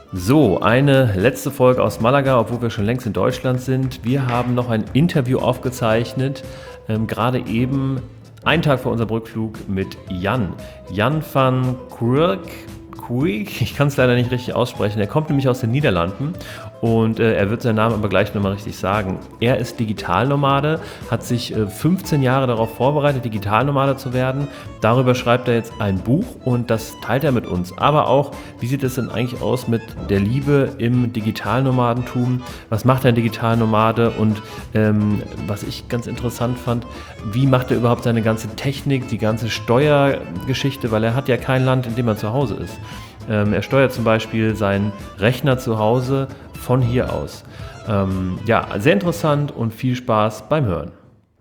So, eine letzte Folge aus Malaga, obwohl wir schon längst in Deutschland sind. Wir haben noch ein Interview aufgezeichnet, gerade eben einen Tag vor unserem Rückflug mit Jan. Jan van Kuijk, ich kann es leider nicht richtig aussprechen. Er kommt nämlich aus den Niederlanden und er wird seinen Namen aber gleich nochmal richtig sagen. Er ist Digitalnomade, hat sich 15 Jahre darauf vorbereitet, Digitalnomade zu werden. Darüber schreibt er jetzt ein Buch und das teilt er mit uns. Aber auch, wie sieht es denn eigentlich aus mit der Liebe im Digitalnomadentum? Was macht ein Digitalnomade? Und was ich ganz interessant fand, wie macht er überhaupt seine ganze Technik, die ganze Steuergeschichte? Weil er hat ja kein Land, in dem er zu Hause ist. Er steuert zum Beispiel seinen Rechner zu Hause von hier aus. Ja, sehr interessant und viel Spaß beim Hören.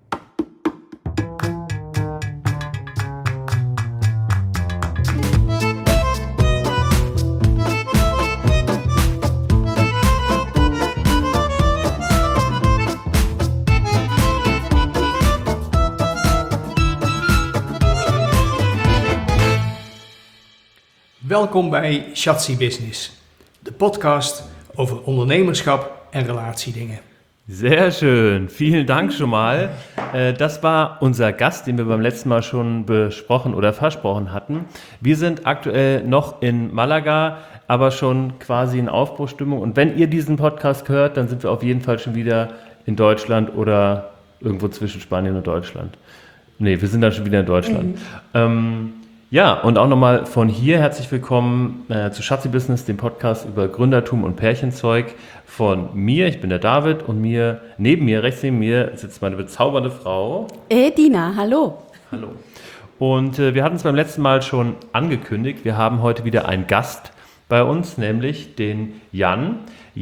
Welkom bij Schatzi Business, de podcast over ondernemerschap en relatiedingen. Sehr schön, vielen Dank schon mal. Das war unser Gast, den wir beim letzten Mal schon besprochen oder versprochen hatten. Wir sind aktuell noch in Malaga, aber schon quasi in Aufbruchsstimmung. Und wenn ihr diesen Podcast hört, dann sind wir auf jeden Fall schon wieder in Deutschland oder irgendwo zwischen Spanien und Deutschland. Nee, wir sind dann schon wieder in Deutschland. Ja, und auch nochmal von hier herzlich willkommen zu Schatzi Business, dem Podcast über Gründertum und Pärchenzeug von mir. Ich bin der David und rechts neben mir sitzt meine bezaubernde Frau. Dina, hallo. Hallo. Und wir hatten es beim letzten Mal schon angekündigt, wir haben heute wieder einen Gast bei uns, nämlich den Jan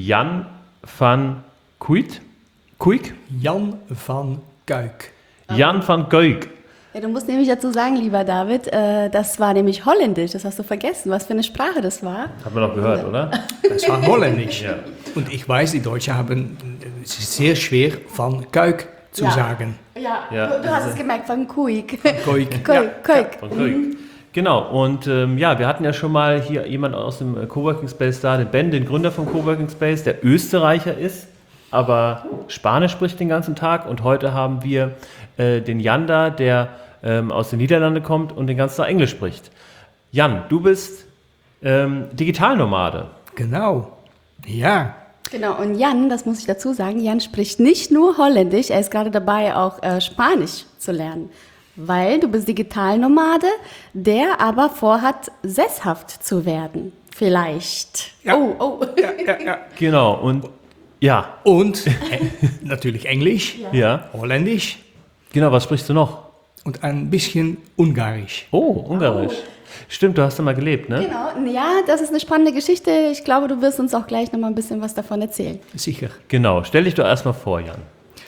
van Kuijk. Jan van Kuijk. Jan van Kuijk. Ja, du musst nämlich dazu sagen, lieber David, das war nämlich Holländisch, das hast du vergessen, was für eine Sprache das war. Haben wir noch gehört, oder? Das war Holländisch. Ja. Und ich weiß, die Deutschen haben es ist sehr schwer van Kuijk zu sagen. Ja, du hast es gemerkt, von Kuijk. Kuijk. Kuijk. Von Kuijk. Genau, und wir hatten ja schon mal hier jemand aus dem Coworking Space da, den Ben, den Gründer vom Coworking Space, der Österreicher ist, aber Spanisch spricht den ganzen Tag. Und heute haben wir den Jan da, der aus den Niederlanden kommt und den ganzen Tag Englisch spricht. Jan, du bist Digitalnomade. Genau, ja. Genau, und Jan, das muss ich dazu sagen, Jan spricht nicht nur Holländisch, er ist gerade dabei, auch Spanisch zu lernen. Weil du bist Digitalnomade, der aber vorhat, sesshaft zu werden. Vielleicht. Ja. Oh. Ja. Genau, und ja. Und natürlich Englisch, Ja. Holländisch Genau, was sprichst du noch? und ein bisschen Ungarisch. Oh, Ungarisch. Stimmt, du hast da mal gelebt, ne? Genau, ja, das ist eine spannende Geschichte. Ich glaube, du wirst uns auch gleich nochmal ein bisschen was davon erzählen. Sicher. Genau, stell dich doch erstmal vor, Jan.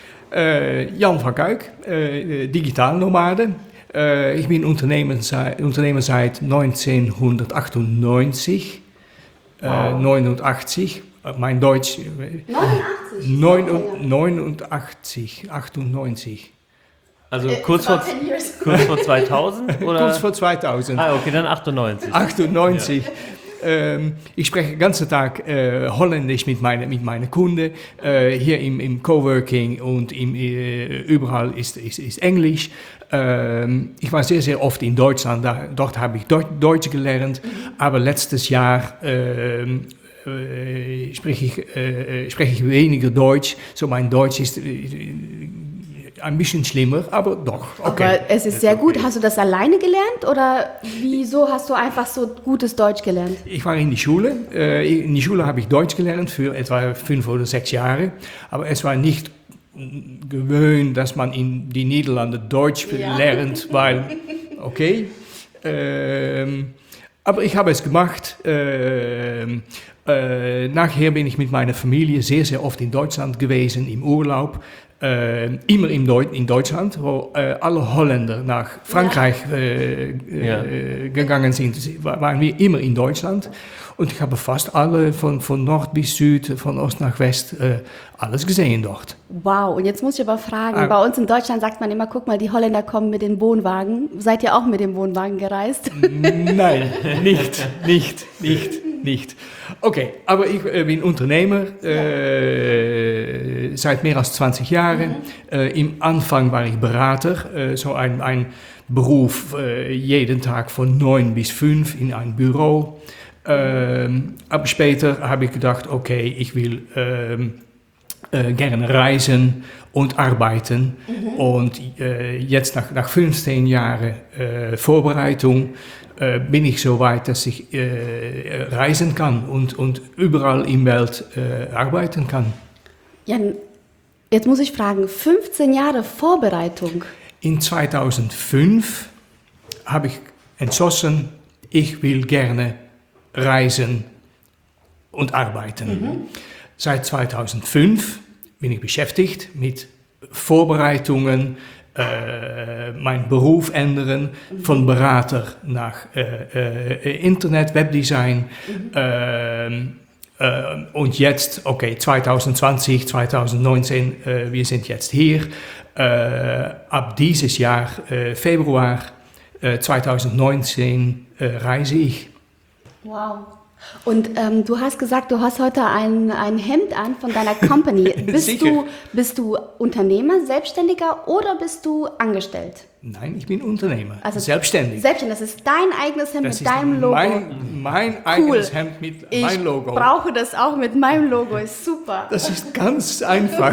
Jan van Kuijk, Digitalnomade. Ich bin Unternehmer seit 1998. 89. Mein Deutsch. 89? 98. Also kurz vor 2000? Oder? Kurz vor 2000. Ah, okay, dann 98. 98. Ich spreche den ganzen Tag Holländisch mit meinen Kunden. Hier im Coworking und überall ist Englisch. Ich war sehr, sehr oft in Deutschland. Dort habe ich Deutsch gelernt. Aber letztes Jahr spreche ich weniger Deutsch. So mein Deutsch ist ein bisschen schlimmer, aber doch. Okay. Aber es ist sehr gut. Hast du das alleine gelernt oder wieso hast du einfach so gutes Deutsch gelernt? Ich war in die Schule. In die Schule habe ich Deutsch gelernt für etwa 5 oder 6 Jahre. Aber es war nicht gewöhnt, dass man in die Niederlande Deutsch lernt, weil, okay. Aber ich habe es gemacht. Nachher bin ich mit meiner Familie sehr, sehr oft in Deutschland gewesen, im Urlaub. Immer in Deutschland, wo alle Holländer nach Frankreich gegangen sind, waren wir immer in Deutschland. Und ich habe fast alle, von Nord bis Süd, von Ost nach West, alles gesehen dort. Wow, und jetzt muss ich aber fragen, bei uns in Deutschland sagt man immer, guck mal, die Holländer kommen mit den Wohnwagen. Seid ihr auch mit dem Wohnwagen gereist? Nein, nicht. nicht. Okay, aber ich bin Unternehmer seit mehr als 20 Jahren. Im Anfang war ich Berater, so ein Beruf jeden Tag von 9 bis 5 in ein Büro. Aber später habe ich gedacht, okay, ich will gerne reisen und arbeiten. Und jetzt nach 15 Jahren Vorbereitung bin ich so weit, dass ich reisen kann und überall in der Welt arbeiten kann. Jan, jetzt muss ich fragen, 15 Jahre Vorbereitung. In 2005 habe ich entschlossen, ich will gerne reisen und arbeiten. Seit 2005 bin ich beschäftigt mit Vorbereitungen, meinen Beruf ändern, von Berater nach Internet, Webdesign. Und jetzt, okay, 2020, 2019, wir sind jetzt hier. Ab dieses Jahr, Februar 2019, reise ich. Wow. Und du hast gesagt, du hast heute ein Hemd an von deiner Company. Bist du Unternehmer, Selbstständiger oder bist du angestellt? Nein, ich bin Unternehmer, also selbstständig. Selbstständig, das ist dein eigenes Hemd Das mit deinem Logo. Mein eigenes Hemd mit meinem Logo. Ich brauche das auch mit meinem Logo, ist super. Das ist ganz einfach.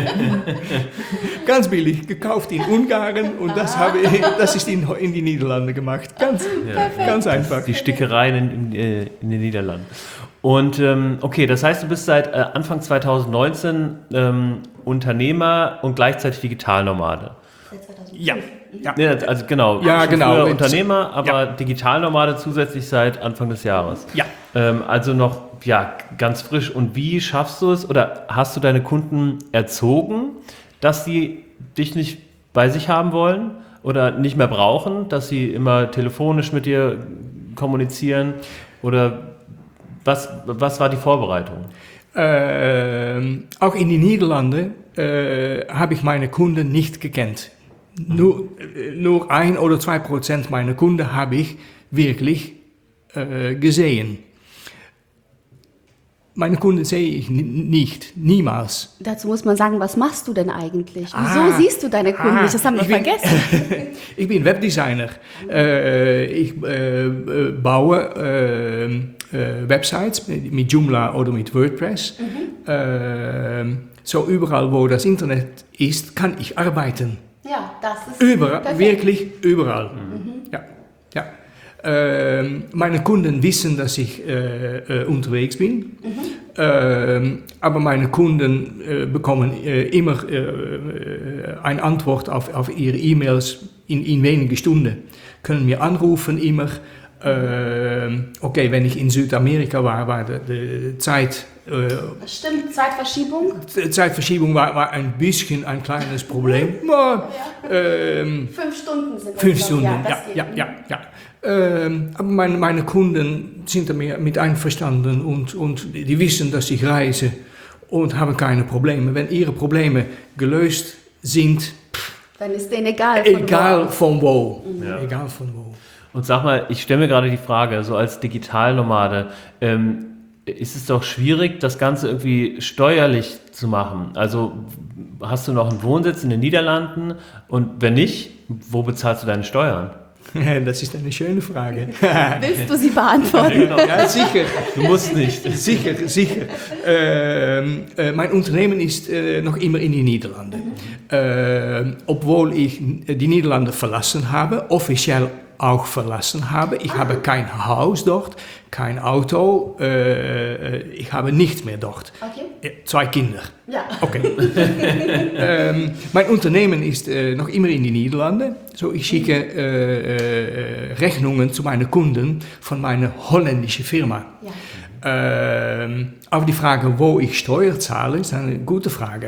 Ganz billig, gekauft in Ungarn und das ist in die Niederlande gemacht. Ganz einfach. Die Stickereien in den Niederlanden. Und okay, das heißt, du bist seit Anfang 2019 Unternehmer und gleichzeitig Digitalnomade. Ja. Also genau, ja, genau. Früher Unternehmer, aber Digitalnomade zusätzlich seit Anfang des Jahres. Ja. Also noch ganz frisch. Und wie schaffst du es oder hast du deine Kunden erzogen, dass sie dich nicht bei sich haben wollen oder nicht mehr brauchen, dass sie immer telefonisch mit dir kommunizieren? Oder was war die Vorbereitung? Auch in die Niederlande habe ich meine Kunden nicht gekannt. Nur 1 oder 2% meiner Kunden habe ich wirklich gesehen. Meine Kunden sehe ich nicht, niemals. Dazu muss man sagen, was machst du denn eigentlich? Wieso siehst du deine Kunden nicht? Das haben wir vergessen. Ich bin Webdesigner. Ich baue Websites mit Joomla oder mit WordPress. So überall, wo das Internet ist, kann ich arbeiten. Ja, das ist überall, perfekt. wirklich überall. Ja. Meine Kunden wissen, dass ich unterwegs bin, aber meine Kunden bekommen immer eine Antwort auf ihre E-Mails in wenigen Stunden. Können mir anrufen immer. Okay, wenn ich in Südamerika war die Zeit... Stimmt, Zeitverschiebung? Zeitverschiebung war ein bisschen ein kleines Problem. 5 Stunden sind das. 5 Stunden, ja. Aber meine Kunden sind damit mit einverstanden und die wissen, dass ich reise und haben keine Probleme. Wenn ihre Probleme gelöst sind, dann ist denen egal von wo. Ja. Egal von wo. Und sag mal, ich stelle mir gerade die Frage, so als Digitalnomade, ist es doch schwierig, das Ganze irgendwie steuerlich zu machen. Also hast du noch einen Wohnsitz in den Niederlanden und wenn nicht, wo bezahlst du deine Steuern? Das ist eine schöne Frage. Willst du sie beantworten? Ja, sicher. Du musst nicht. Sicher. Mein Unternehmen ist noch immer in den Niederlanden. Obwohl ich die Niederlande verlassen habe, offiziell auch verlassen habe. Ich habe kein Haus dort, kein Auto, ich habe nichts mehr dort. Okay. 2 Kinder. Ja. Okay. Mein Unternehmen ist noch immer in die Niederlande. So, ich schicke Rechnungen zu meinen Kunden von meiner holländischen Firma. Ja. Auf die Frage, wo ich Steuer zahle, ist eine gute Frage.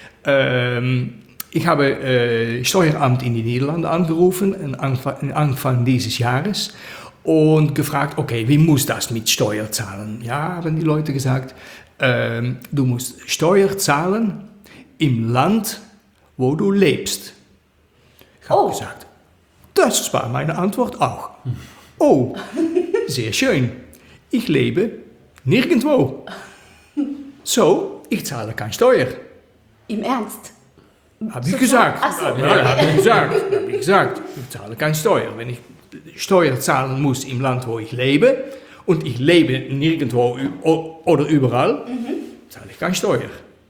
Ich habe Steueramt in die Niederlande angerufen, Anfang dieses Jahres, und gefragt, okay, wie muss das mit Steuer zahlen? Ja, haben die Leute gesagt, du musst Steuer zahlen im Land, wo du lebst. Ich habe gesagt, das war meine Antwort auch. Oh, sehr schön. ich lebe nirgendwo. So, ich zahle keine Steuer. Im Ernst? Habe ich gesagt. Ach so. Habe ich gesagt. Ich zahle keine Steuer. Wenn ich Steuer zahlen muss im Land, wo ich lebe, und ich lebe nirgendwo oder überall, zahle ich keine Steuer.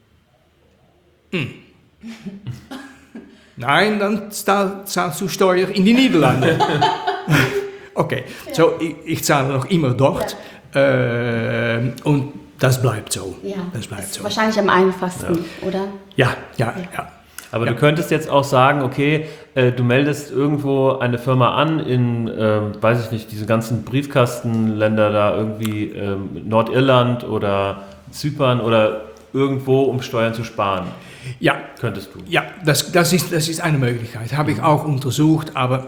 Nein, dann zahlst du Steuer in die Niederlande. Okay, so ich zahle noch immer dort und das bleibt so. Ja, Das bleibt ist so. wahrscheinlich am einfachsten, oder? Ja. Aber du könntest jetzt auch sagen, okay, du meldest irgendwo eine Firma an in, weiß ich nicht, diese ganzen Briefkastenländer da irgendwie, Nordirland oder Zypern oder irgendwo, um Steuern zu sparen. Ja, Könntest du. ja, das ist eine Möglichkeit. Habe ich auch untersucht, aber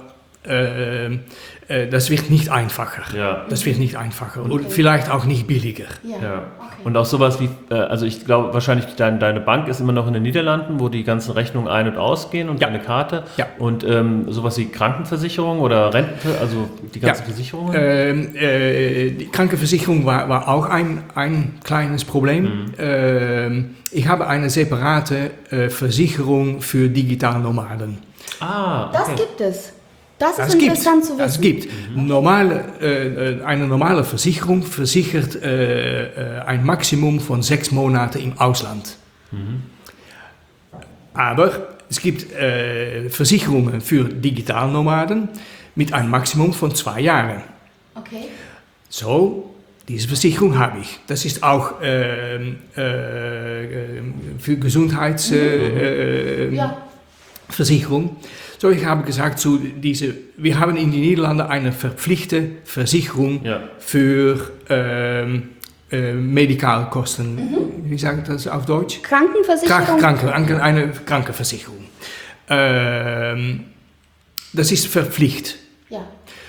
das wird nicht einfacher. Ja. Das wird nicht einfacher und vielleicht auch nicht billiger. Ja. Okay. Und auch sowas wie, also ich glaube wahrscheinlich deine Bank ist immer noch in den Niederlanden, wo die ganzen Rechnungen ein- und ausgehen und deine Karte. Ja. Und sowas wie Krankenversicherung oder Renten, also die ganzen Versicherungen? Die Krankenversicherung war auch ein kleines Problem. Ich habe eine separate Versicherung für Digitalnomaden. Ah, okay. Das gibt es. Das ist interessant zu wissen. Das gibt. Eine normale Versicherung versichert ein Maximum von 6 Monaten im Ausland. Aber es gibt Versicherungen für Digitalnomaden mit einem Maximum von 2 Jahren. Okay. So, diese Versicherung habe ich. Das ist auch für Gesundheitsversicherung. So, ich habe gesagt, wir haben in den Niederlanden eine verpflichtete Versicherung für Medikalkosten. Wie sage ich das auf Deutsch? Krankenversicherung? Eine Krankenversicherung. Das ist verpflichtet. Ja.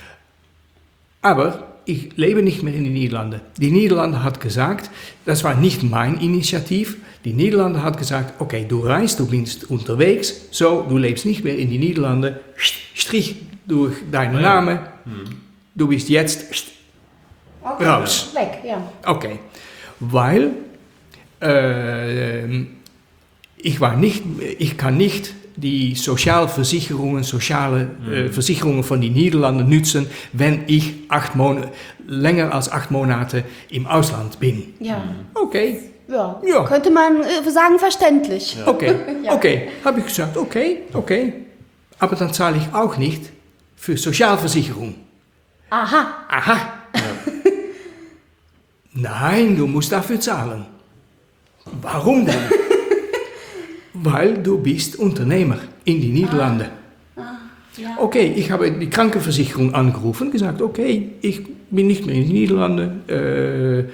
Aber ich lebe nicht mehr in den Niederlanden. Die Niederlande hat gesagt, das war nicht mein Initiativ. Die Niederlande hat gesagt, okay, du reist, du bist unterwegs, so, du lebst nicht mehr in die Niederlande, Strich durch deinen Namen, du bist jetzt raus. Weg, ja. Okay, weil ich kann nicht die Sozialversicherungen, Versicherungen von den Niederlanden nutzen, wenn ich länger als 8 Monate im Ausland bin. Ja. Okay. Ja. Ja. Könnte man sagen, verständlich. Okay, Ja. okay, habe ich gesagt, okay. Aber dann zahle ich auch nicht für Sozialversicherung. Aha. Nein, du musst dafür zahlen. Warum denn? Weil du bist Unternehmer in die Niederlande. Ja. Okay, ich habe die Krankenversicherung angerufen und gesagt, okay, ich bin nicht mehr in die Niederlande.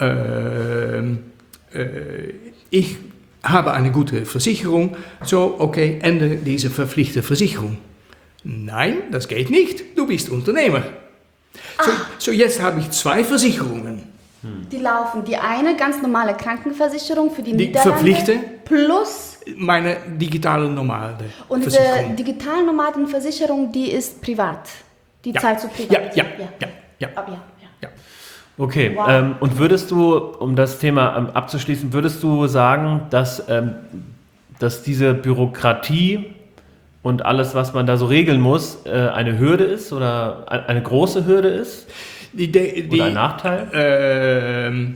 Ich habe eine gute Versicherung. So, okay, Ende dieser verpflichtete Versicherung. Nein, das geht nicht. Du bist Unternehmer. So jetzt habe ich 2 Versicherungen. Die laufen. Die eine ganz normale Krankenversicherung für die Niederlande. Verpflichte. Plus. Meine digitale normale Und diese Versicherung. Digitalnomadenversicherung, die ist privat. Die zahlst du privat. Ja. Ja. Okay, Wow. Und würdest du, um das Thema abzuschließen, würdest du sagen, dass diese Bürokratie und alles, was man da so regeln muss, eine Hürde ist oder eine große Hürde ist? Oder ein Nachteil?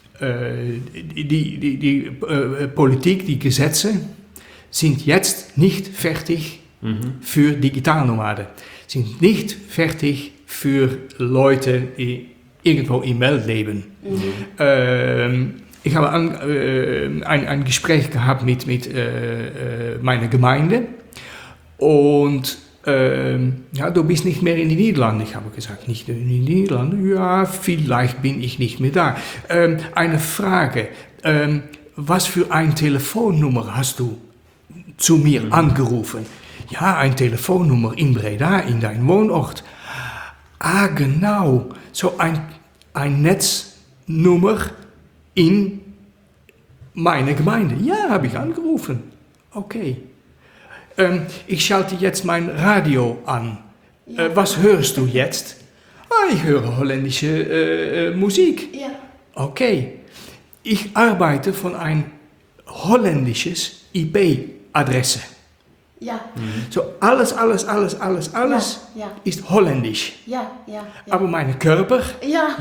Die Politik, die Gesetze sind jetzt nicht fertig für Digitalnomaden, sind nicht fertig für Leute, die irgendwo im Welt leben. Ich habe ein Gespräch gehabt mit meiner Gemeinde und du bist nicht mehr in die Niederlande. Ich habe gesagt, nicht in die Niederlande? Ja, vielleicht bin ich nicht mehr da. Eine Frage, was für eine Telefonnummer hast du zu mir angerufen? Ja, eine Telefonnummer in Breda, in deinem Wohnort. Ah, genau, so ein Netznummer in meiner Gemeinde. Ja, habe ich angerufen. Okay. Ich schalte jetzt mein Radio an. Was hörst du jetzt? Ich höre holländische Musik. Ja. Okay. Ich arbeite von ein holländisches IP-Adresse. Ja. So alles Ja. ist holländisch. Ja. Aber mein Körper Ja.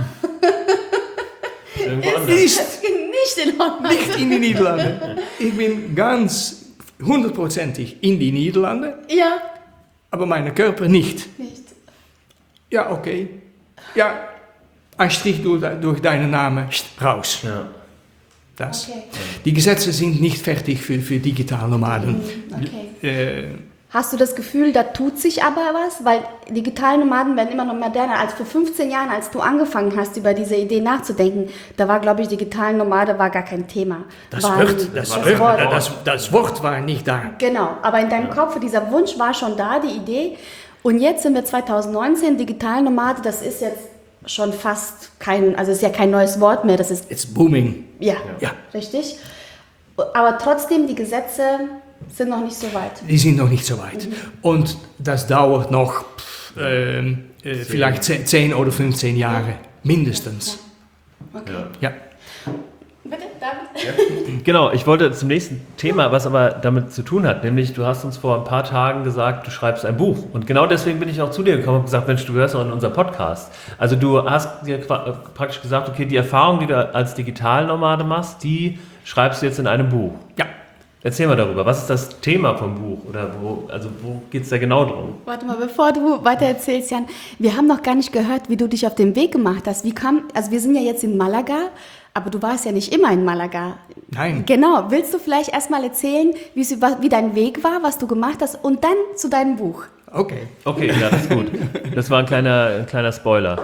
Irgendwo anders. ist Nicht in Ordnung. nicht in die Niederlande. Ich bin ganz 100%ig in die Niederlande, Ja. aber mein Körper nicht. Nicht. Ja, okay. Ja, ein Strich durch deinen Namen raus. Ja. Das. Okay. Die Gesetze sind nicht fertig für Digitalnomaden. Okay. Hast du das Gefühl, da tut sich aber was? Weil Digitalnomaden werden immer noch moderner. Als vor 15 Jahren, als du angefangen hast, über diese Idee nachzudenken, da war, glaube ich, Digitalnomade war gar kein Thema. Das Wort. Wort war nicht da. Genau, aber in deinem Kopf, dieser Wunsch war schon da, die Idee. Und jetzt sind wir 2019, Digitalnomade, das ist jetzt schon fast ist ja kein neues Wort mehr, das ist, It's booming. ja, Ja. richtig. Aber trotzdem, die Gesetze sind noch nicht so weit. Die sind noch nicht so weit. Und das dauert noch vielleicht 10 oder 15 Jahre, mindestens. Okay. Ja. Bitte, David? Genau, ich wollte zum nächsten Thema, was aber damit zu tun hat, nämlich du hast uns vor ein paar Tagen gesagt, du schreibst ein Buch. Und genau deswegen bin ich auch zu dir gekommen und gesagt, Mensch, du hörst auch in unser Podcast. Also du hast dir praktisch gesagt, okay, die Erfahrung, die du als Digitalnomade machst, die schreibst du jetzt in einem Buch. Ja. Erzähl mal darüber, was ist das Thema vom Buch oder wo geht es da genau drum? Warte mal, bevor du weiter erzählst, Jan, wir haben noch gar nicht gehört, wie du dich auf den Weg gemacht hast. Also wir sind ja jetzt in Malaga, aber du warst ja nicht immer in Malaga. Nein. Genau, willst du vielleicht erstmal erzählen, wie dein Weg war, was du gemacht hast und dann zu deinem Buch? Okay. Okay, ja, das ist gut. Das war ein kleiner Spoiler.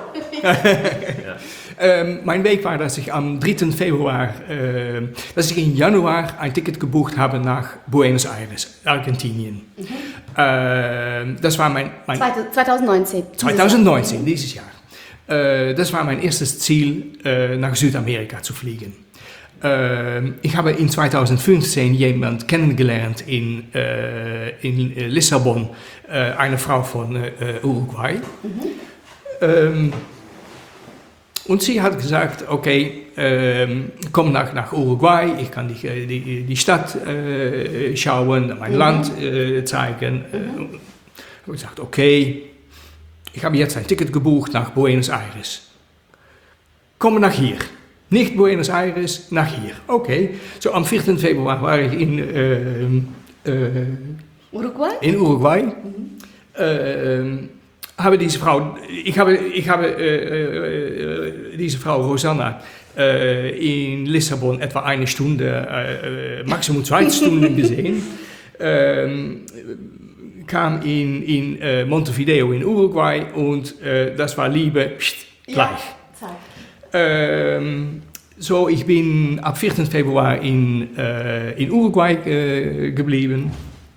Mein Weg war, dass ich am 3. Februar, dass ich im Januar ein Ticket gebucht habe nach Buenos Aires, Argentinien. Das war mein 2019. 2019, dieses Jahr. Das war mein erstes Ziel, nach Südamerika zu fliegen. Ich habe in 2015 jemanden kennengelernt in Lissabon, eine Frau von Uruguay. Und sie hat gesagt, okay, komm nach Uruguay, ich kann dich die Stadt schauen, mein Land zeigen. Ich habe gesagt, okay, ich habe jetzt ein Ticket gebucht nach Buenos Aires. Komm nach hier. Nicht Buenos Aires, nach hier. Okay. So am 4. Februar war ich in Uruguay? In Uruguay. Habe diese Frau, ich habe diese Frau Rosanna in Lissabon etwa eine Stunde, Maximum 2 Stunden gesehen. Kam in Montevideo in Uruguay und das war Liebe gleich. Ja, so, ich bin ab 4. Februar in Uruguay geblieben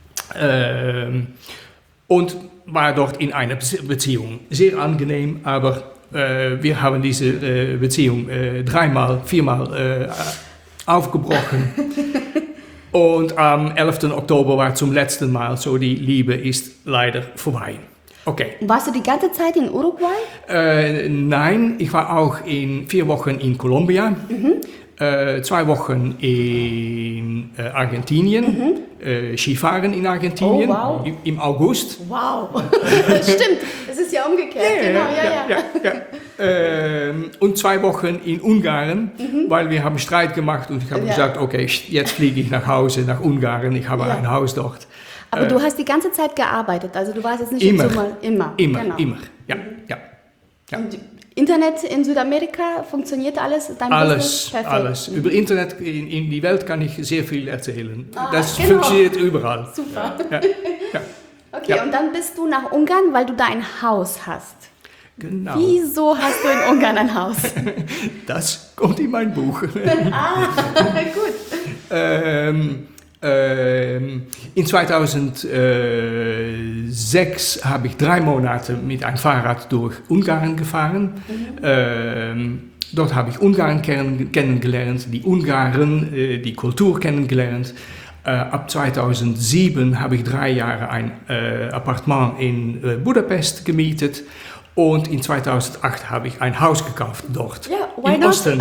und war dort in einer Beziehung. Sehr angenehm, aber wir haben diese Beziehung 4-mal aufgebrochen. Und am 11. Oktober war zum letzten Mal so, die Liebe ist leider vorbei. Okay. Warst du die ganze Zeit in Uruguay? Nein, ich war auch 4 Wochen in Kolumbien, 2 Wochen in Argentinien, Skifahren in Argentinien im August. Wow, stimmt, es ist ja umgekehrt. Und 2 Wochen in Ungarn, weil wir haben Streit gemacht und ich habe gesagt, okay, jetzt fliege ich nach Hause, nach Ungarn, ich habe ein Haus dort. Aber du hast die ganze Zeit gearbeitet, also du warst jetzt nicht immer, immer. Immer, ja. Und Internet in Südamerika, funktioniert alles? Alles, perfekt. alles. Über Internet in die Welt kann ich sehr viel erzählen. Das genau. funktioniert überall. Super. Ja. Okay, und dann bist du nach Ungarn, weil du da ein Haus hast. Genau. Wieso hast du in Ungarn ein Haus? Das kommt in mein Buch. Gut. In 2006 habe ich 3 Monate mit einem Fahrrad durch Ungarn gefahren. Dort habe ich Ungarn kennengelernt, die Ungarn, die Kultur kennengelernt. Ab 2007 habe ich 3 Jahre ein Appartement in Budapest gemietet. Und in 2008 habe ich ein Haus gekauft dort. Ja, why im not? Osten.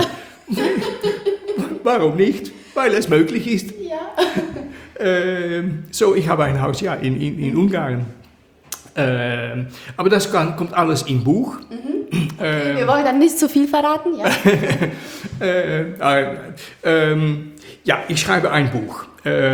Warum nicht? Weil es möglich ist. Ja. So, ich habe ein Haus in Ungarn. Aber das kommt alles im Buch. Wir wollen dann nicht zu viel verraten, ja? Ja, ich schreibe ein Buch.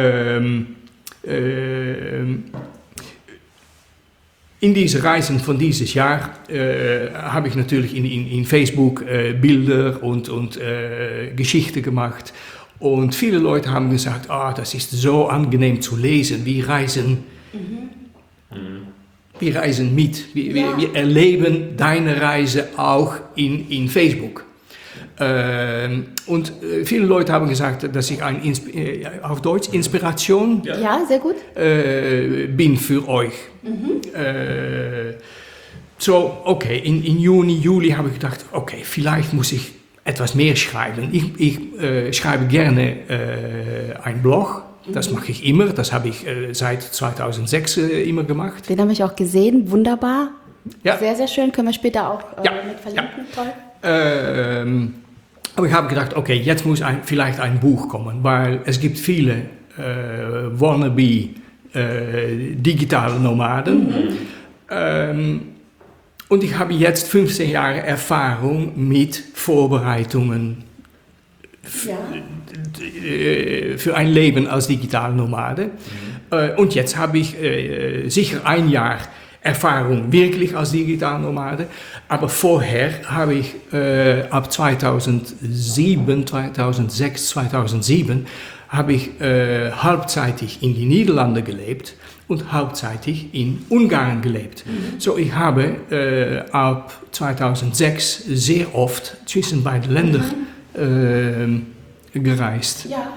In diese Reisen von dieses Jahr habe ich natürlich in Facebook Bilder und Geschichten gemacht. Und viele Leute haben gesagt, das ist so angenehm zu lesen. Wir reisen mit. Wir erleben deine Reise auch in Facebook. Und viele Leute haben gesagt, dass ich auf Deutsch Inspiration Ja, sehr gut. bin für euch. So, okay, in Juni, Juli habe ich gedacht, okay, vielleicht muss ich etwas mehr schreiben. Ich schreibe gerne einen Blog, das mache ich immer, das habe ich seit 2006 immer gemacht. Den habe ich auch gesehen, wunderbar. Ja. Sehr, sehr schön, können wir später auch Ja, mit verlinken. Toll. Aber ich habe gedacht, okay, jetzt muss vielleicht ein Buch kommen, weil es gibt viele wannabe digitale Nomaden. Und ich habe jetzt 15 Jahre Erfahrung mit Vorbereitungen für ein Leben als digitaler Nomade. Und jetzt habe ich sicher ein Jahr Erfahrung wirklich als digitaler Nomade. Aber vorher habe ich ab 2006, 2007 habe ich halbzeitig in die Niederlande gelebt und halbzeitig in Ungarn gelebt. So, ich habe ab 2006 sehr oft zwischen beiden Ländern gereist. Ja.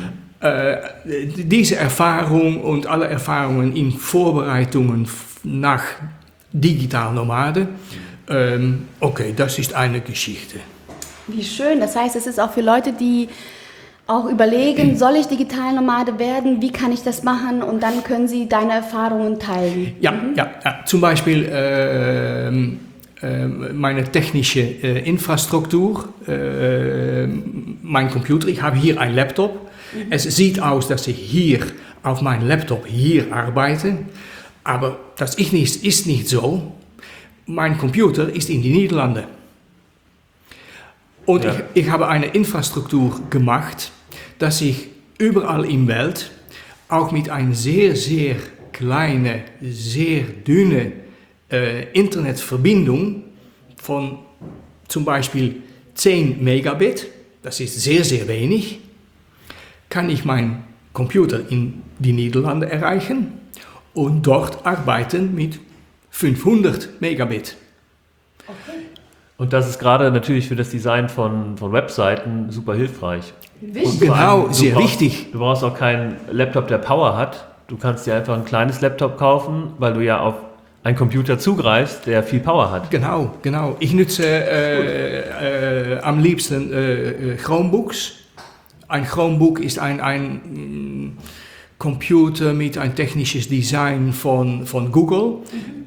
Diese Erfahrung und alle Erfahrungen in Vorbereitungen nach digital Nomade, okay, das ist eine Geschichte. Wie schön. Das heißt, es ist auch für Leute, die auch überlegen, soll ich digital Nomade werden? Wie kann ich das machen? Und dann können sie deine Erfahrungen teilen. Ja, zum Beispiel meine technische Infrastruktur, mein Computer. Ich habe hier einen Laptop. Es sieht aus, dass ich hier auf meinem Laptop hier arbeite, aber das ist nicht so. Mein Computer ist in die Niederlande. Und ich habe eine Infrastruktur gemacht, dass ich überall in der Welt, auch mit einer sehr, sehr kleinen, sehr dünnen Internetverbindung von zum Beispiel 10 Megabit, das ist sehr, sehr wenig, kann ich meinen Computer in die Niederlande erreichen und dort arbeiten mit 500 Megabit. Okay. Und das ist gerade natürlich für das Design von Webseiten super hilfreich. Wichtig. Genau, sehr wichtig. Du brauchst auch keinen Laptop, der Power hat. Du kannst dir einfach ein kleines Laptop kaufen, weil du ja auf einen Computer zugreifst, der viel Power hat. Genau. Ich nutze am liebsten Chromebooks. Ein Chromebook ist ein Computer mit ein technisches Design von Google.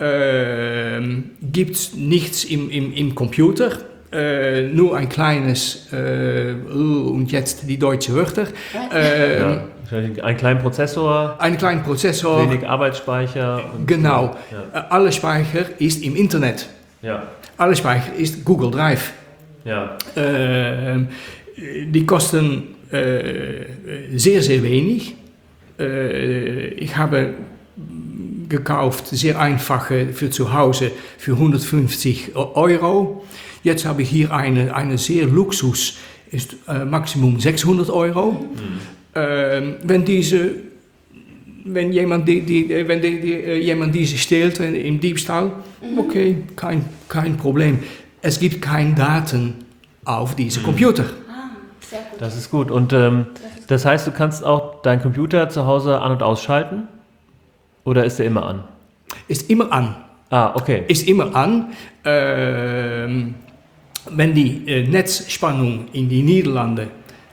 Gibt es nichts im Computer, nur ein kleines, und jetzt die deutsche Wörter. Einen kleinen Prozessor. Einen kleinen Prozessor. Wenig Arbeitsspeicher. Genau. Alle Speicher ist im Internet. Ja. Alle Speicher ist Google Drive. Ja. Die kosten sehr, sehr wenig. Ich habe gekauft, sehr einfache für zu Hause, für 150 €. Jetzt habe ich hier eine sehr Luxus, ist Maximum 600 €. Wenn jemand diese stehlt im Diebstahl, okay, kein Problem. Es gibt keine Daten auf diesem Computer. Sehr gut. Das ist gut. Und das heißt, du kannst auch deinen Computer zu Hause an- und ausschalten? Oder ist der immer an? Ist immer an. Ah, okay. Ist immer an. Wenn die Netzspannung in die Niederlande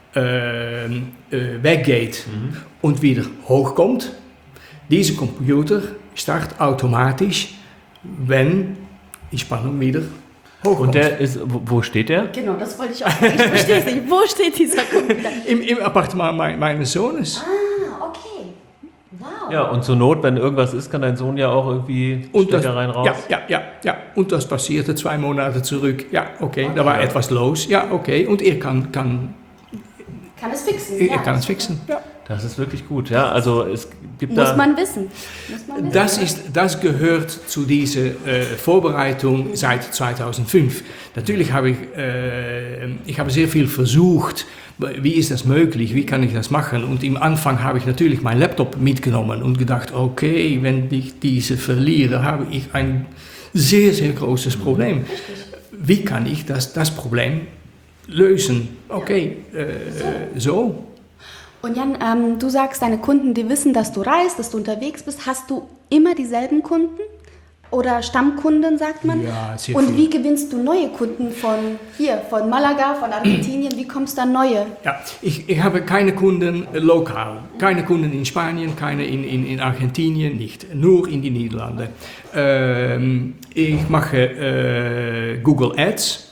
weggeht und wieder hochkommt, dieser Computer startet automatisch, wenn die Spannung wieder hochkommt. Und der ist, wo steht der? Genau, das wollte ich auch sagen. Ich verstehe es nicht. Wo steht dieser Computer? Im Appartement meines Sohnes. Ah, okay. Wow. Ja, und zur Not, wenn irgendwas ist, kann dein Sohn ja auch irgendwie Stecker rein raus. Ja. Und das passierte 2 Monate zurück. Ja, okay, da war etwas los. Ja, okay. Und er kann es fixen. er kann es fixen. Ja. Das ist wirklich gut, ja. Also es gibt Muss da... man wissen. Das gehört zu dieser Vorbereitung seit 2005. Natürlich habe ich habe sehr viel versucht. Wie ist das möglich? Wie kann ich das machen? Und im Anfang habe ich natürlich meinen Laptop mitgenommen und gedacht, okay, wenn ich diese verliere, habe ich ein sehr, sehr großes Problem. Wie kann ich das Problem lösen? Okay, so. Und Jan, du sagst, deine Kunden, die wissen, dass du reist, dass du unterwegs bist. Hast du immer dieselben Kunden? Oder Stammkunden, sagt man? Ja, sehr Und viel. wie gewinnst du neue Kunden von Malaga, von Argentinien? Wie kommst du an neue? Ja, ich habe keine Kunden lokal, keine Kunden in Spanien, keine in Argentinien, nicht, nur in die Niederlande. Ich mache Google Ads,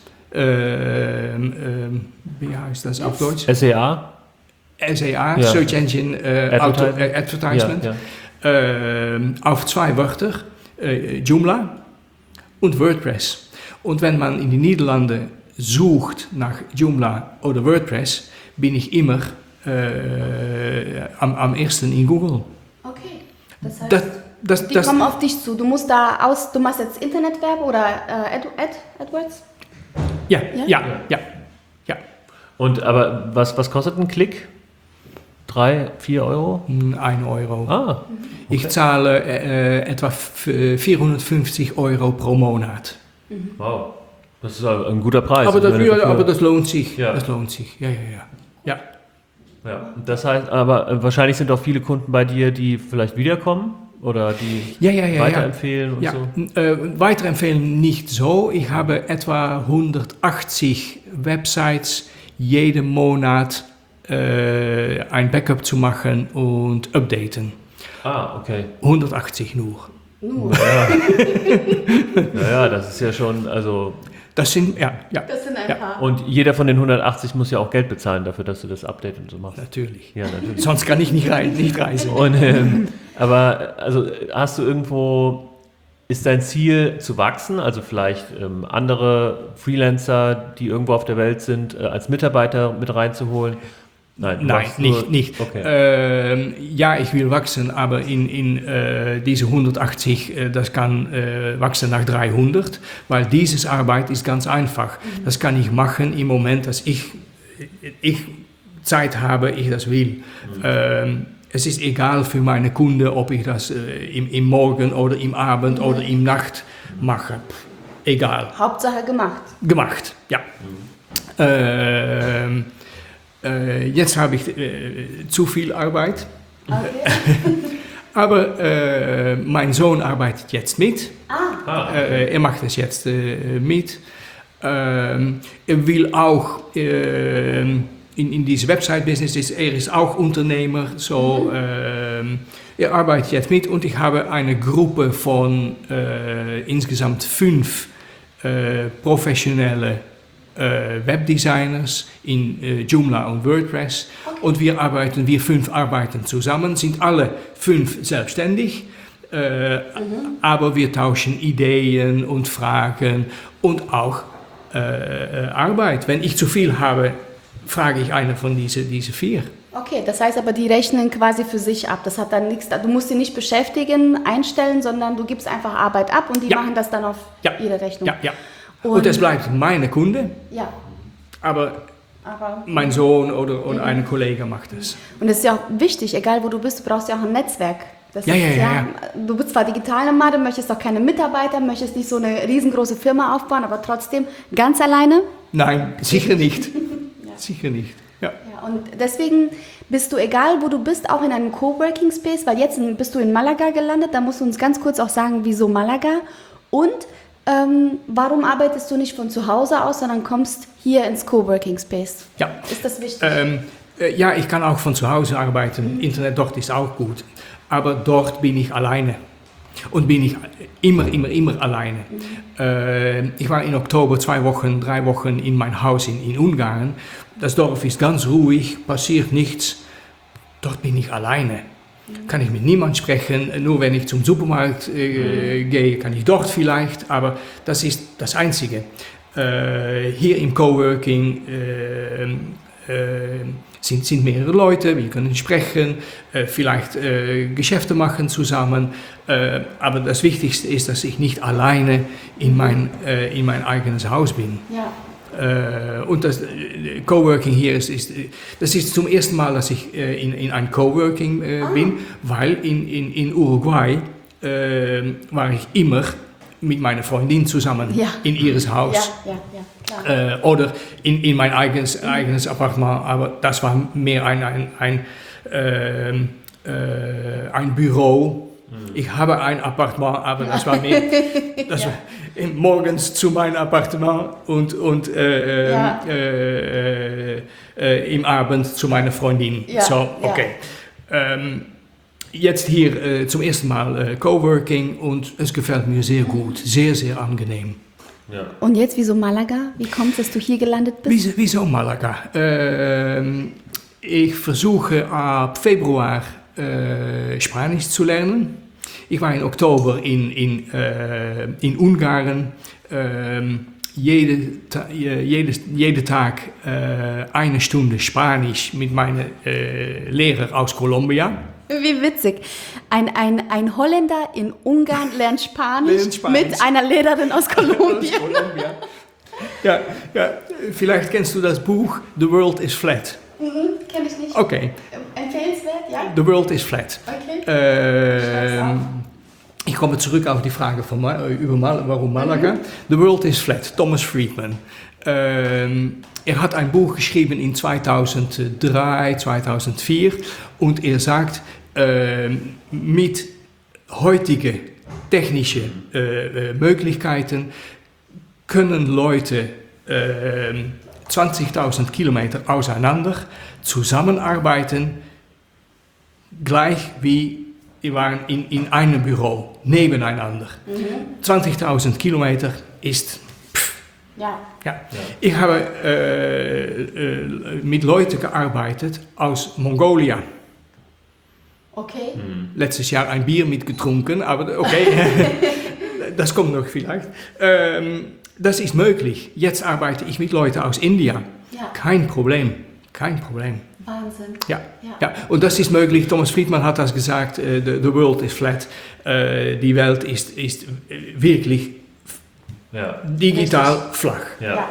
wie heißt das auf Deutsch? SEA? SEA, Ja. Search Engine Advertisement, Ja. auf 2 Wörter, Joomla und WordPress. Und wenn man in die Niederlande sucht nach Joomla oder WordPress, bin ich immer am ersten in Google. Okay. Das heißt, die Das, kommen auf dich zu. Du machst jetzt Internetwerbung oder AdWords? ja. Und aber was kostet ein Klick? 3, 4 Euro? 1 Euro. Ah, okay. Ich zahle etwa 450 Euro pro Monat. Wow. Das ist ein guter Preis. Aber Ich meine, aber das lohnt sich. Ja. Das lohnt sich. Ja. Ja. Das heißt, aber wahrscheinlich sind auch viele Kunden bei dir, die vielleicht wiederkommen oder die Ja. weiterempfehlen und Ja, so. weiterempfehlen nicht so. Ich habe etwa 180 Websites jeden Monat ein Backup zu machen und updaten. Ah, okay. 180 nur. Naja, das ist ja schon, also... Das sind, ja, Das sind ein paar. Und jeder von den 180 muss ja auch Geld bezahlen dafür, dass du das Update und so machst. natürlich. Ja, natürlich. Sonst kann ich nicht reisen. Und, aber also hast du irgendwo, ist dein Ziel zu wachsen, also vielleicht andere Freelancer, die irgendwo auf der Welt sind, als Mitarbeiter mit reinzuholen? Nein, du Nein, machst nur- nicht. Okay. Ja, ich will wachsen, aber in diese 180, das kann wachsen nach 300, weil dieses Arbeit ist ganz einfach. Das kann ich machen im Moment, dass ich Zeit habe, ich das will. Es ist egal für meine Kunden, ob ich das im Morgen oder im Abend oder im Nacht mache. Egal. Hauptsache gemacht. Gemacht, ja. Jetzt habe ich zu viel Arbeit, Okay. aber mein Sohn arbeitet jetzt mit. Okay. Er macht es jetzt mit. Er will auch in diesem Website-Business, er ist auch Unternehmer, so er arbeitet jetzt mit und ich habe eine Gruppe von insgesamt 5 professionelle Webdesigners in Joomla und WordPress. Okay. Und wir 5 arbeiten zusammen, sind alle 5 selbstständig, aber wir tauschen Ideen und Fragen und auch Arbeit. Wenn ich zu viel habe, frage ich eine von diese 4. Okay, das heißt aber, die rechnen quasi für sich ab. Das hat dann nichts, du musst sie nicht beschäftigen, einstellen, sondern du gibst einfach Arbeit ab und die Ja. machen das dann auf ihre Rechnung. Ja. Und es bleibt meine Kunde, Ja, aber aber... mein Sohn oder ein Kollege macht es. Und es ist ja auch wichtig, egal wo du bist, du brauchst ja auch ein Netzwerk. Das Ja, ist ja. Du bist zwar Digitalnomade, möchtest auch keine Mitarbeiter, möchtest nicht so eine riesengroße Firma aufbauen, aber trotzdem ganz alleine. Nein, sicher nicht. Sicher nicht. Ja. Ja, und deswegen bist du, egal wo du bist, auch in einem Coworking Space, weil jetzt bist du in Malaga gelandet, da musst du uns ganz kurz auch sagen, wieso Malaga und warum arbeitest du nicht von zu Hause aus, sondern kommst hier ins Coworking Space? Ja. Ist das wichtig? Ja, ich kann auch von zu Hause arbeiten. Internet dort ist auch gut. Aber dort bin ich alleine. Und bin ich immer alleine. Ich war im Oktober 3 Wochen in mein Haus in Ungarn. Das Dorf ist ganz ruhig, passiert nichts. Dort bin ich alleine. Kann ich mit niemandem sprechen, nur wenn ich zum Supermarkt gehe, kann ich dort vielleicht, aber das ist das Einzige. Hier im Coworking sind mehrere Leute, wir können sprechen, vielleicht Geschäfte machen zusammen, aber das Wichtigste ist, dass ich nicht alleine in mein eigenes Haus bin. Ja. Und das Coworking hier das ist zum ersten Mal, dass ich in ein Coworking bin, weil in Uruguay war ich immer mit meiner Freundin zusammen in ihres Haus. Klar. Oder in mein eigenes Appartement, aber das war mehr ein Büro. Ich habe ein Appartement, aber das war mehr war morgens zu meinem Appartement und im Abend zu meiner Freundin. Ja, So, okay. Jetzt hier zum ersten Mal Coworking und es gefällt mir sehr gut, sehr, sehr angenehm. Ja. Und jetzt, wieso Malaga? Wie kommt es, dass du hier gelandet bist? Wieso Malaga? Ich versuche ab Februar Spanisch zu lernen. Ich war im Oktober in Ungarn. Jeden Tag 1 Stunde Spanisch mit meinem Lehrer aus Kolumbien. Wie witzig. Ein Holländer in Ungarn lernt Spanisch mit einer Lehrerin aus Kolumbien. Ja, vielleicht kennst du das Buch The World is Flat. Kenn ich nicht. Okay. Empfehlenswert, ja? The World is Flat. Okay. Ich komme zurück auf die Frage warum Malaga. The World is Flat, Thomas Friedman. Hat ein Buch geschrieben in 2003, 2004 und sagt, mit heutigen technischen Möglichkeiten können Leute 20.000 Kilometer auseinander zusammenarbeiten, gleich wie wir waren in einem Büro, nebeneinander. 20.000 Kilometer ist... Ja. Ich habe mit Leuten gearbeitet aus Mongolia. Okay. Letztes Jahr ein Bier mitgetrunken, aber okay, das kommt noch vielleicht. Das ist möglich. Jetzt arbeite ich mit Leuten aus India. Ja. Kein Problem. Wahnsinn. Ja. Und das ist möglich. Thomas Friedman hat das gesagt, the world is flat. Die Welt ist wirklich digital flach. Ja.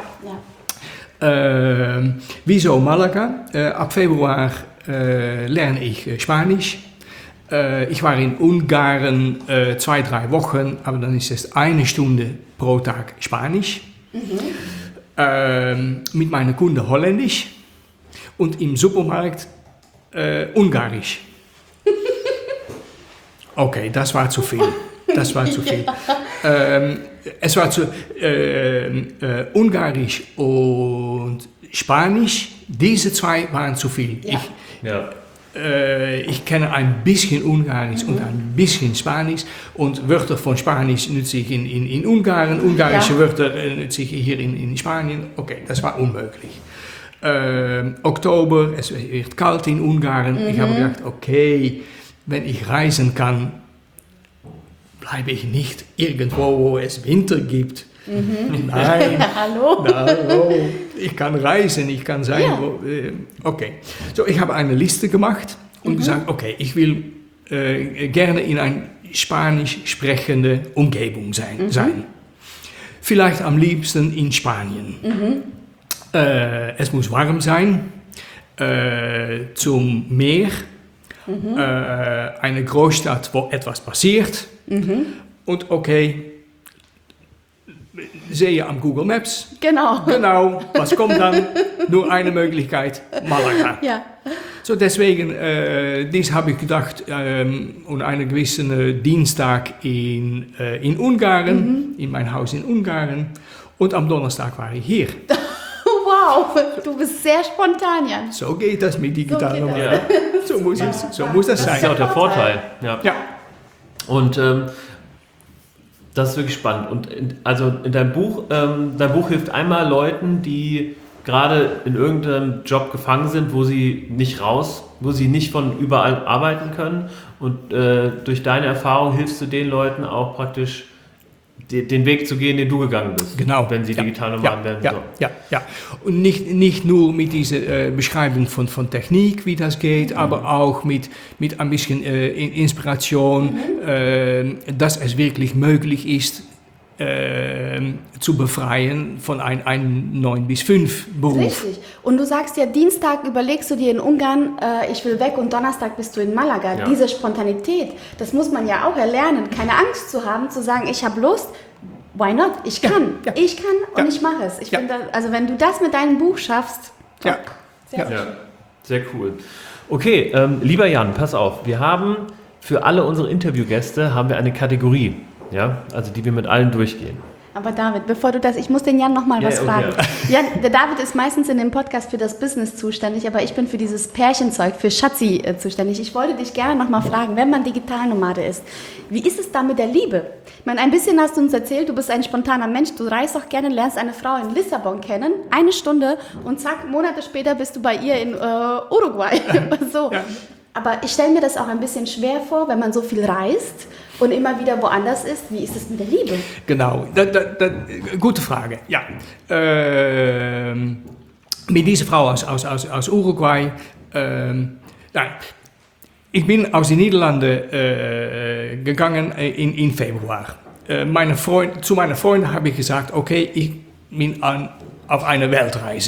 Wieso Malaga? Ab Februar lerne ich Spanisch. Ich war in Ungarn 2-3 Wochen, aber dann ist es 1 Stunde pro Tag Spanisch. Mit meinen Kunden Holländisch und im Supermarkt Ungarisch. Okay, das war zu viel. Es war Ungarisch und Spanisch, diese 2 waren zu viel. Ich kenne ein bisschen Ungarisch und ein bisschen Spanisch und Wörter von Spanisch nutze ich in Ungarn, ungarische Wörter nutze ich hier in Spanien. Okay, das war unmöglich. Oktober, es wird kalt in Ungarn. Ich habe gedacht, okay, wenn ich reisen kann, bleibe ich nicht irgendwo, wo es Winter gibt. Nein, Hallo. Ich kann reisen, ich kann sein, okay. So, ich habe eine Liste gemacht und gesagt, okay, ich will gerne in einer spanisch sprechende Umgebung sein. Vielleicht am liebsten in Spanien. Es muss warm sein, zum Meer, eine Großstadt, wo etwas passiert und okay, sehe am Google Maps. Genau, was kommt dann? Nur eine Möglichkeit, Malaga. So deswegen, dies habe ich gedacht, und einen gewissen Dienstag in Ungarn, in mein Haus in Ungarn und am Donnerstag war ich hier. Wow, du bist sehr spontan, Jan. So geht das mit digital Nomaden. So muss das sein. Das ist ja auch der Vorteil. Ja. Ja. Und Das ist wirklich spannend. Und in deinem Buch hilft einmal Leuten, die gerade in irgendeinem Job gefangen sind, wo sie nicht von überall arbeiten können. Und durch deine Erfahrung hilfst du den Leuten auch praktisch den Weg zu gehen, den du gegangen bist. Genau. Wenn sie Digitalnomaden werden. Ja. Und nicht nur mit dieser Beschreibung von Technik, wie das geht, aber auch mit ein bisschen Inspiration, dass es wirklich möglich ist, zu befreien von einem 9 bis 5 Beruf. Richtig. Und du sagst ja, Dienstag überlegst du dir in Ungarn, ich will weg und Donnerstag bist du in Malaga. Ja. Diese Spontanität, das muss man ja auch erlernen, keine Angst zu haben, zu sagen, ich habe Lust, why not? Ich kann und ich mache es. Ich finde, also wenn du das mit deinem Buch schaffst, sehr schön. Sehr cool. Okay, lieber Jan, pass auf, wir haben für alle unsere Interviewgäste eine Kategorie. Ja, also die wir mit allen durchgehen. Aber David, bevor du das, ich muss den Jan noch mal was fragen. Jan, der David ist meistens in dem Podcast für das Business zuständig, aber ich bin für dieses Pärchenzeug, für Schatzi zuständig. Ich wollte dich gerne noch mal fragen, wenn man Digitalnomade ist, wie ist es da mit der Liebe? Ich meine, ein bisschen hast du uns erzählt, du bist ein spontaner Mensch, du reist auch gerne, lernst eine Frau in Lissabon kennen, 1 Stunde und zack, Monate später bist du bei ihr in Uruguay. So. Ja. Aber ich stelle mir das auch ein bisschen schwer vor, wenn man so viel reist und immer wieder woanders ist. Wie ist es mit der Liebe? Genau, gute Frage. Ja, mit dieser Frau aus Uruguay. Ich bin aus den Niederlanden gegangen in Februar. Zu meiner Freundin habe ich gesagt, okay, ich bin auf einer Weltreise.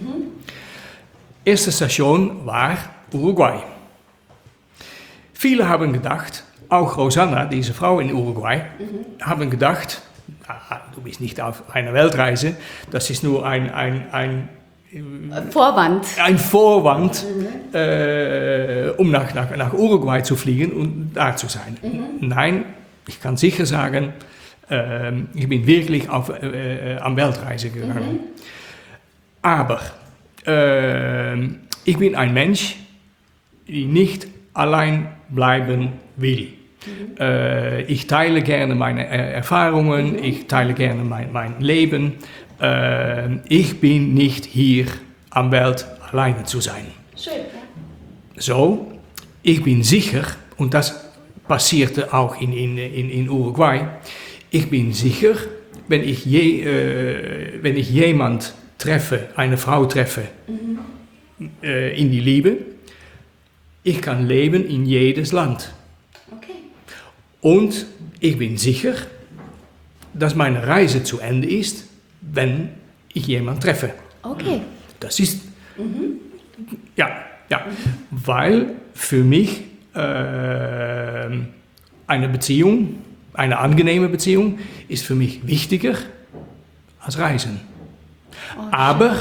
Erste Station war Uruguay. Viele haben gedacht, auch Rosanna, diese Frau in Uruguay, haben gedacht, du bist nicht auf einer Weltreise, das ist nur ein Vorwand. Ein Vorwand, um nach Uruguay zu fliegen und da zu sein. Nein, ich kann sicher sagen, ich bin wirklich am Weltreise gegangen. Aber ich bin ein Mensch, der nicht allein bleiben will. Ich teile gerne meine Erfahrungen, ich teile gerne mein Leben. Ich bin nicht hier am Welt alleine zu sein. Schön. So, ich bin sicher, und das passierte auch in Uruguay, ich bin sicher, wenn ich jemand treffe, eine Frau treffe, in die Liebe, ich kann leben in jedes Land. Okay. Und ich bin sicher, dass meine Reise zu Ende ist, wenn ich jemanden treffe. Okay. Das ist, weil für mich eine Beziehung, eine angenehme Beziehung, ist für mich wichtiger als Reisen. Aber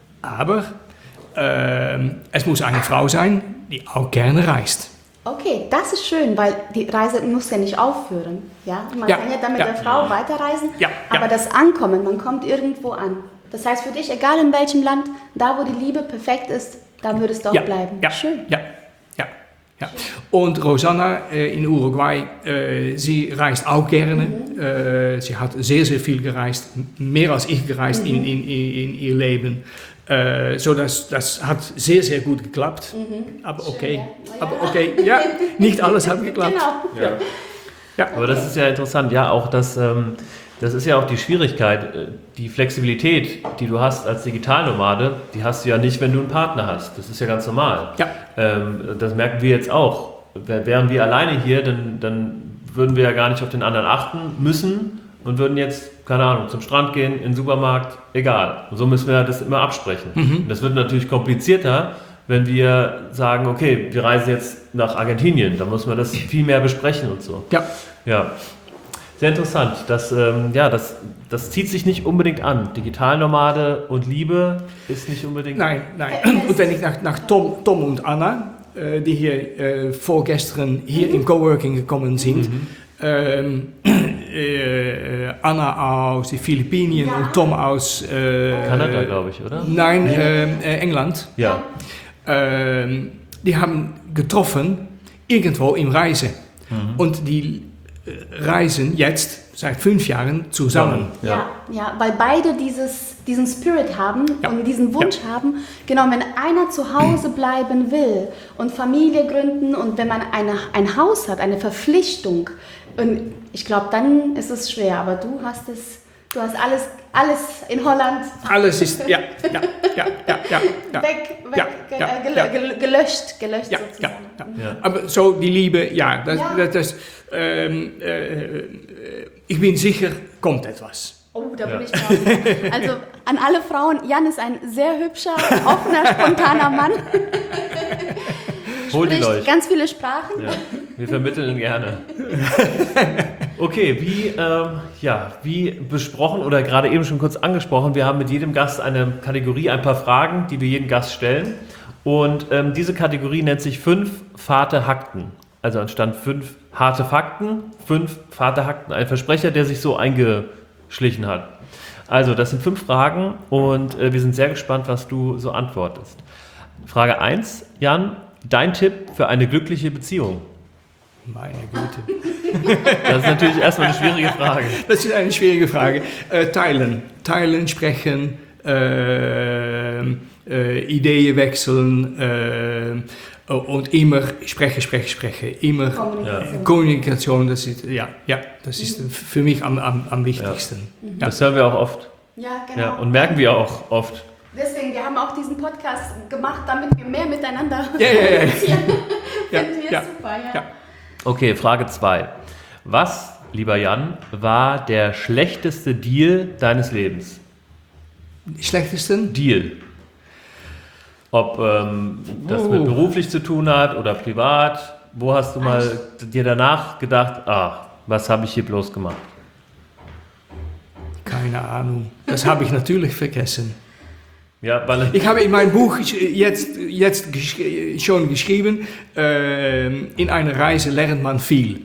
es muss eine Frau sein, die auch gerne reist. Okay, das ist schön, weil die Reise muss ja nicht aufhören. Ja? Man kann ja dann mit der Frau weiterreisen, aber das Ankommen, man kommt irgendwo an. Das heißt für dich, egal in welchem Land, da wo die Liebe perfekt ist, da würdest du auch bleiben. Ja. Schön. Ja. Und Rosanna in Uruguay, sie reist auch gerne. Sie hat sehr, sehr viel gereist, mehr als ich gereist in ihr Leben. Das hat sehr, sehr gut geklappt. Aber okay, nicht alles hat geklappt. Genau. Ja. Aber das ist ja interessant, ja, auch das ist ja auch die Schwierigkeit, die Flexibilität, die du hast als Digitalnomade, die hast du ja nicht, wenn du einen Partner hast. Das ist ja ganz normal. Ja. Das merken wir jetzt auch. Wären wir alleine hier, dann würden wir ja gar nicht auf den anderen achten müssen und würden jetzt, keine Ahnung, zum Strand gehen, in den Supermarkt, egal. Und so müssen wir das immer absprechen. Das wird natürlich komplizierter, wenn wir sagen, okay, wir reisen jetzt nach Argentinien, dann muss man das viel mehr besprechen und so. Ja. Sehr interessant. Das zieht sich nicht unbedingt an. Digitalnomade und Liebe ist nicht unbedingt... Nein. Und wenn ich nach Tom und Anna, die hier vorgestern hier im Coworking gekommen sind, Anna aus den Philippinen und Tom aus... Kanada, glaube ich, oder? Nein, England. Ja. Die haben getroffen, irgendwo im Reise. Und die reisen jetzt seit 5 Jahren zusammen. Ja, weil beide diesen Spirit haben und diesen Wunsch haben. Genau, wenn einer zu Hause bleiben will und Familie gründen und wenn man ein Haus hat, eine Verpflichtung, und ich glaube, dann ist es schwer. Aber du hast alles in Holland. Alles ist, gelöscht Ja. sozusagen. Ja. Aber so die Liebe, ich bin sicher, kommt etwas. Oh, da bin ich drauf. Also an alle Frauen, Jan ist ein sehr hübscher, offener, spontaner Mann. Holt ihn Spricht euch. ganz viele Sprachen. Ja, wir vermitteln ihn gerne. Okay, wie besprochen oder gerade eben schon kurz angesprochen, wir haben mit jedem Gast eine Kategorie, ein paar Fragen, die wir jedem Gast stellen. Und diese Kategorie nennt sich 5 Fate Hakten. Also anstatt 5 harte Fakten, 5 Fate Hakten. Ein Versprecher, der sich so eingeschlichen hat. Also das sind 5 Fragen und wir sind sehr gespannt, was du so antwortest. Frage 1, Jan, dein Tipp für eine glückliche Beziehung? Meine Güte. Das ist natürlich erstmal eine schwierige Frage. Das ist eine schwierige Frage. Teilen, sprechen, Ideen wechseln und immer sprechen. Immer Kommunikation, das ist für mich am wichtigsten. Ja. Das hören wir auch oft. Ja, genau. Ja, und merken wir auch oft. Deswegen, wir haben auch diesen Podcast gemacht, damit wir mehr miteinander Ja. Finden wir super, ja. Okay, Frage 2. Was, lieber Jan, war der schlechteste Deal deines Lebens? Schlechtesten? Deal. Ob das mit beruflich zu tun hat oder privat. Wo hast du mal dir danach gedacht, was habe ich hier bloß gemacht? Keine Ahnung. Das habe ich natürlich vergessen. Ja, weil Ich habe in meinem Buch jetzt schon geschrieben, in einer Reise lernt man viel.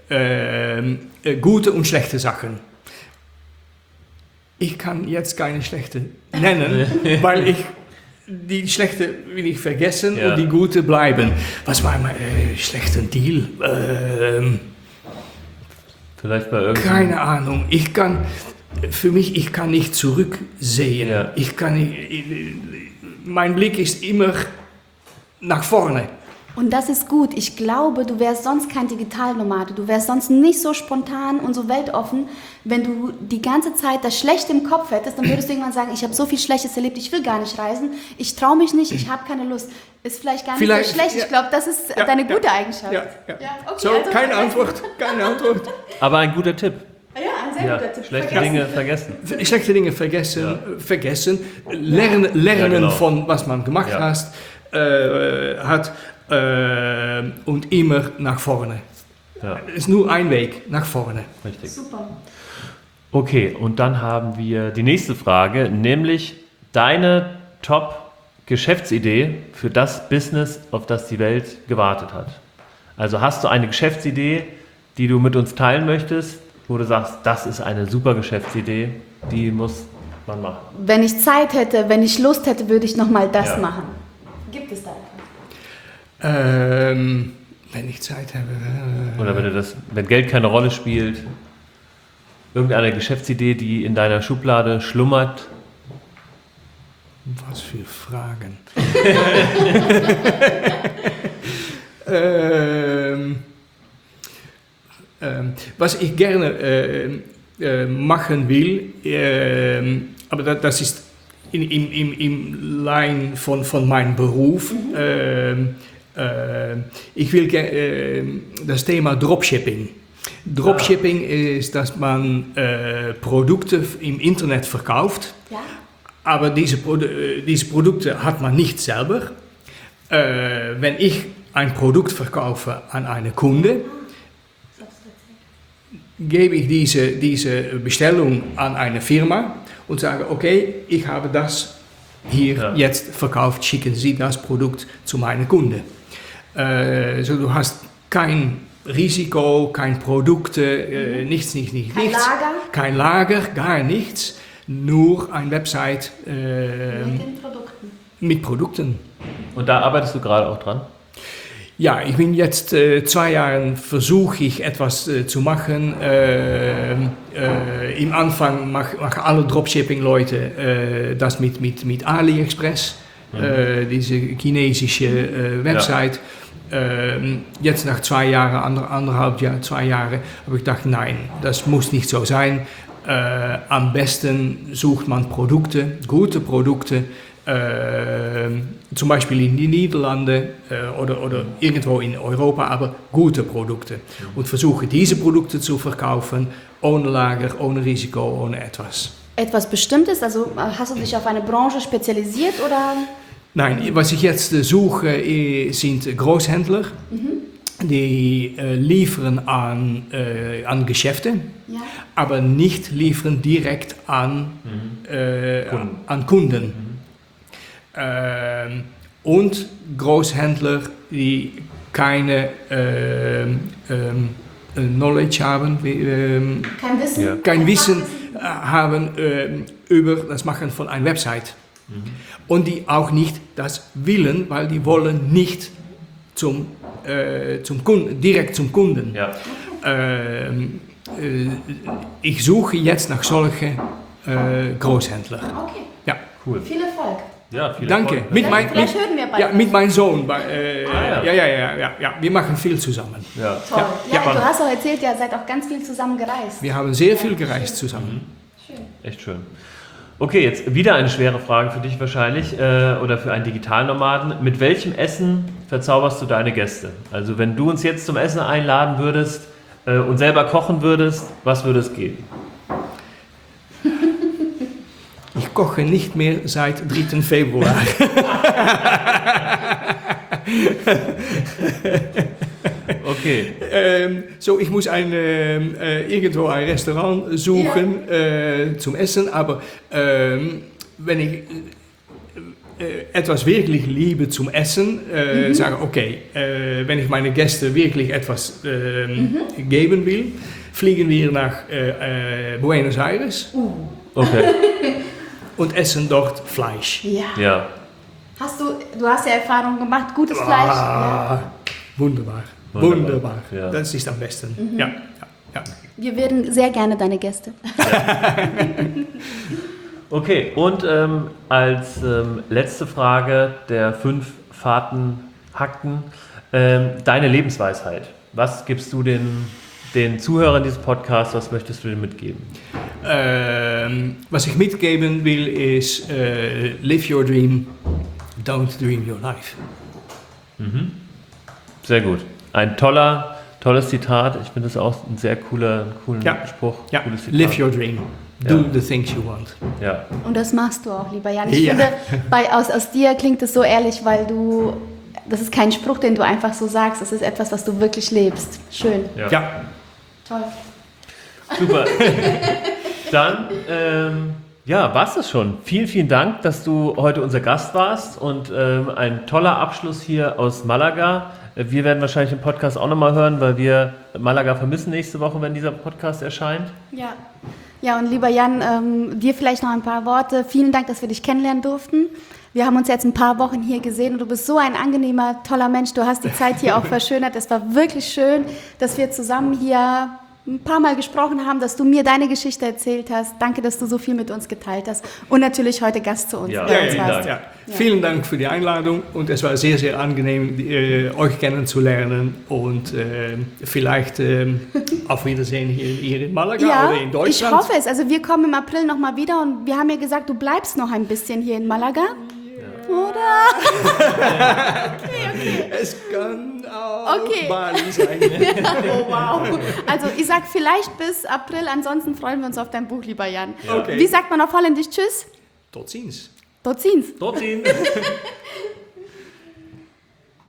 Gute und schlechte Sachen. Ich kann jetzt keine schlechte nennen, weil die schlechte will ich vergessen und die gute bleiben. Was war mein schlechter Deal? vielleicht bei irgendeinem... Keine Ahnung. Ich kann nicht zurücksehen. Ja. Mein Blick ist immer nach vorne. Und das ist gut. Ich glaube, du wärst sonst kein Digitalnomade. Du wärst sonst nicht so spontan und so weltoffen. Wenn du die ganze Zeit das Schlechte im Kopf hättest, dann würdest du irgendwann sagen, ich habe so viel Schlechtes erlebt, ich will gar nicht reisen, ich traue mich nicht, ich habe keine Lust. Ist vielleicht gar nicht so schlecht. Ich glaube, das ist deine gute Eigenschaft. Ja. Okay, So, also keine Antwort. Aber ein guter Tipp. Ja, ein sehr guter Tipp. Schlechte Dinge vergessen. Schlechte Dinge vergessen, lernen von was man gemacht hat und immer nach vorne. Ja. Es ist nur ein Weg, nach vorne. Richtig. Super. Okay, und dann haben wir die nächste Frage, nämlich deine Top-Geschäftsidee für das Business, auf das die Welt gewartet hat. Also hast du eine Geschäftsidee, die du mit uns teilen möchtest, wo du sagst, das ist eine super Geschäftsidee, die muss man machen? Wenn ich Zeit hätte, wenn ich Lust hätte, würde ich nochmal das machen. Gibt es da etwas? Wenn ich Zeit habe. Oder wenn Geld keine Rolle spielt, irgendeine Geschäftsidee, die in deiner Schublade schlummert. Was für Fragen. Was ich gerne machen will, aber das ist im Line von meinem Beruf. Ich will das Thema Dropshipping. Dropshipping ist, dass man Produkte im Internet verkauft, aber diese Produkte hat man nicht selber. Wenn ich ein Produkt verkaufe an einen Kunde, gebe ich diese Bestellung an eine Firma und sage, okay, ich habe das hier jetzt verkauft, schicken Sie das Produkt zu meinem Kunde. So, du hast kein Risiko, kein Produkte, nichts. Lager? Kein Lager, gar nichts, nur eine Website Mit den Produkten. mit Produkten. Und da arbeitest du gerade auch dran? Ja, ich bin jetzt 2 Jahre, versuche ich etwas zu machen. Im Anfang machen alle Dropshipping-Leute das mit AliExpress, diese chinesische Website. Jetzt nach 2 Jahren, anderthalb Jahre, 2 Jahre, habe ich gedacht, nein, das muss nicht so sein. Am besten sucht man Produkte, gute Produkte, zum Beispiel in die Niederlande oder irgendwo in Europa, aber gute Produkte. Und versuche diese Produkte zu verkaufen, ohne Lager, ohne Risiko, ohne etwas. Etwas Bestimmtes? Also hast du dich auf eine Branche spezialisiert oder? Nein, was ich jetzt suche, sind Großhändler, die liefern an Geschäfte, aber nicht liefern direkt an Kunden. Und Großhändler, die keine Knowledge haben, kein Wissen haben über das Machen von einer Website. Und die auch nicht das wollen, weil die wollen nicht direkt zum Kunden. Ja. Ich suche jetzt nach solchen Großhändlern. Okay, Ja. Cool. viel Erfolg. Ja, viel Danke. Erfolg. Vielleicht hören wir bald. Ja, mit meinem Sohn. Ja. Wir machen viel zusammen. Ja. Toll. Ja, Ja. du hast auch erzählt, ihr seid auch ganz viel zusammen gereist. Wir haben sehr viel gereist zusammen. Echt schön. Okay, jetzt wieder eine schwere Frage für dich wahrscheinlich oder für einen Digitalnomaden. Mit welchem Essen verzauberst du deine Gäste? Also wenn du uns jetzt zum Essen einladen würdest und selber kochen würdest, was würde es geben? Ich koche nicht mehr seit 3. Februar. Okay. Ich muss irgendwo ein Restaurant suchen zum Essen, aber wenn ich etwas wirklich liebe zum Essen, sage okay, wenn ich meine Gäste wirklich etwas geben will, fliegen wir nach Buenos Aires Okay. und essen dort Fleisch. Ja. Du hast ja Erfahrung gemacht, gutes Fleisch. Ja. Wunderbar. Ja. Das ist am besten. Ja. Wir werden sehr gerne deine Gäste. Okay, und als letzte Frage der 5 Fahrtenhaken, deine Lebensweisheit. Was gibst du den Zuhörern dieses Podcasts, was möchtest du denen mitgeben? Was ich mitgeben will, ist live your dream, don't dream your life. Sehr gut. Ein tolles Zitat. Ich finde das auch ein sehr coolen Spruch. Ja, Cooles Zitat. live your dream, do the things you want. Ja. Und das machst du auch, lieber Jan. Ich finde, aus dir klingt es so ehrlich, weil das ist kein Spruch, den du einfach so sagst. Das ist etwas, was du wirklich lebst. Schön. Ja. Toll. Super. Dann, war's das schon. Vielen, vielen Dank, dass du heute unser Gast warst und ein toller Abschluss hier aus Malaga. Wir werden wahrscheinlich den Podcast auch nochmal hören, weil wir Malaga vermissen nächste Woche, wenn dieser Podcast erscheint. Ja, und lieber Jan, dir vielleicht noch ein paar Worte. Vielen Dank, dass wir dich kennenlernen durften. Wir haben uns jetzt ein paar Wochen hier gesehen und du bist so ein angenehmer, toller Mensch. Du hast die Zeit hier auch verschönert. Es war wirklich schön, dass wir zusammen hier ein paar Mal gesprochen haben, dass du mir deine Geschichte erzählt hast. Danke, dass du so viel mit uns geteilt hast und natürlich heute Gast zu uns. Vielen Dank. Ja. Vielen Dank für die Einladung und es war sehr, sehr angenehm, euch kennenzulernen und vielleicht auf Wiedersehen hier in Malaga oder in Deutschland. Ich hoffe es. Also wir kommen im April nochmal wieder und wir haben ja gesagt, du bleibst noch ein bisschen hier in Malaga. Oder? Okay. Es kann auch Bali sein. Oh, wow. Also ich sag vielleicht bis April, ansonsten freuen wir uns auf dein Buch, lieber Jan. Okay. Wie sagt man auf Holländisch Tschüss? Tot ziens. Tot ziens. Tot ziens.